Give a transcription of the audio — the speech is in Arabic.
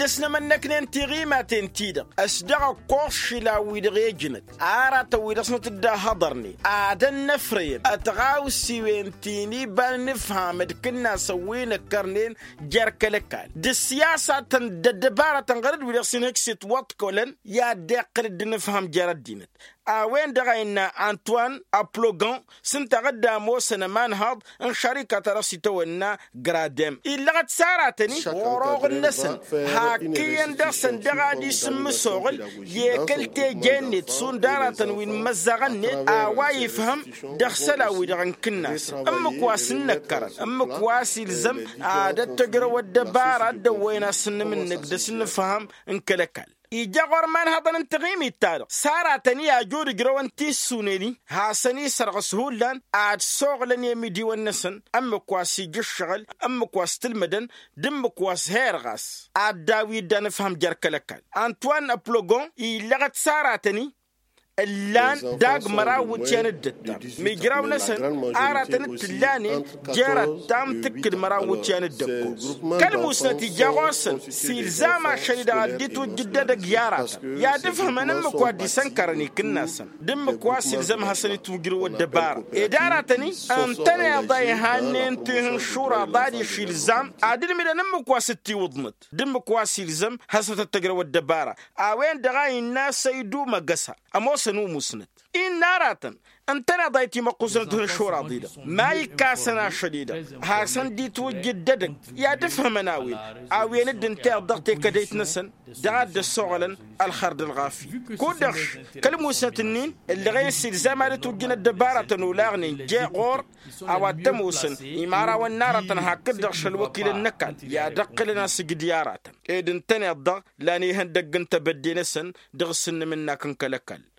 دسنا منك ننتغي تنتيدا أصدق قوش لا ويدغي جنت عارة ويدسنا تدا هضرني عادن نفرين أتغاو سيوينتيني بان نفهم كنا سوينا كرنين جركلكال دي السياسة تندبارة تنغرد ويدسنا هكسيت وات كولن يا دقرد نفهم جرد دينت وين دغينا أنطوان أبلوغان سنتغدى موسنا مانهض ان شركة راسيتونا غرادم إلا قد سارتني وروغ النسن هاكيان دغسن دغادي سم سوغل يكلتي جنت سون دارة وين مزغني يفهم دغسلا ويدغن كناس كواس النكرن كواس الزم عادت تقرا والدبارة دوينا سن منك دسن فهم انكلكال إيجاغور من هذا ننتقيمي التالو سارتني أجور جروان تيسونيني هاسني سرغسهول لان عاد سوغلن يميدي والنسن كواسي جشغل كواس تلمدن كواس هيرغاس عاد داويد دان فهم جركلكال أنطوان أبلوغون إيلاغت سارتني اللان داغ مراو تياند ميجراو نسن آراتن تلاني جارة تام تكد مراو تياند دكو كالموسنتي جاغوسن سيلزاما شريدا ديتو جدا دقيارات يا دفهم نمكوا دي سنكرني كناسن دمكوا سيلزام حسني توغيرو الدبار إداراتني أنتني أضاي هانين تهن شورا ضادي شيلزام عادل ميدا نمكوا ستي وضمت دمكوا سيلزام حسنة تغيرو الدبارة وين دغاي الناس سيدو مقسا سنو مسند إن ناراتن أنتنا ضايتي مقوسنة الشورى ضيدة ما يكاسنا شديدة هاسن دي توجد ددك يا دفهم ناويل عوين الدنتاء ضغطي كديت نسن دعاد السعلن الخرد الغافي كودخش كلمو سنتنين اللي غيسي الزمالة توجين الدبارة نولاغني جاء غور أو الدموسن إمارة والنارة هاكدخش الوكيل النكال يا دقلنا سجديارات إذن تاني الضغ لاني هندق انت بدي نسن دغسن منك انكلكال